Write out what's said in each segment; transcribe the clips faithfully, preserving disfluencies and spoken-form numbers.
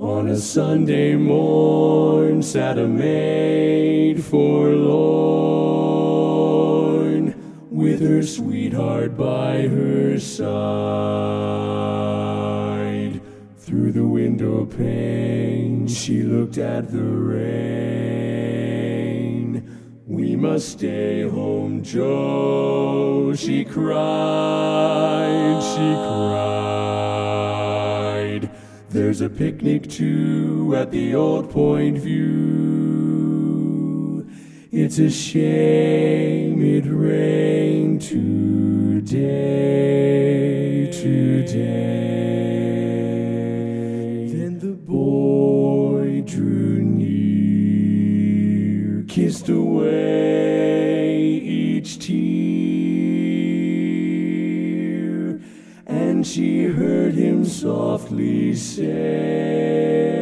On a Sunday morn sat a maid forlorn, with her sweetheart by her side. Through the window pane she looked at the rain. "We must stay home, Joe," she cried, she cried. "There's a picnic too at the Old Point View. It's a shame it rained today, today." Then the boy drew near, kissed away each tear, and she heard him softly say,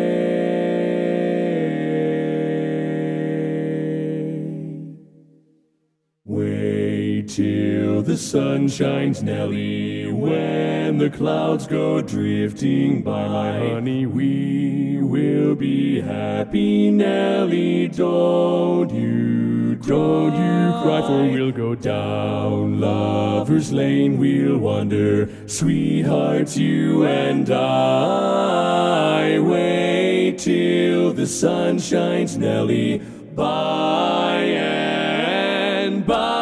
"Wait till the sun shines, Nellie, when the clouds go drifting by. My honey, we will be happy, Nellie, don't you, don't you cry, for we'll go down Lover's Lane, we'll wander, sweethearts, you and I. Wait till the sun shines, Nellie, by and by."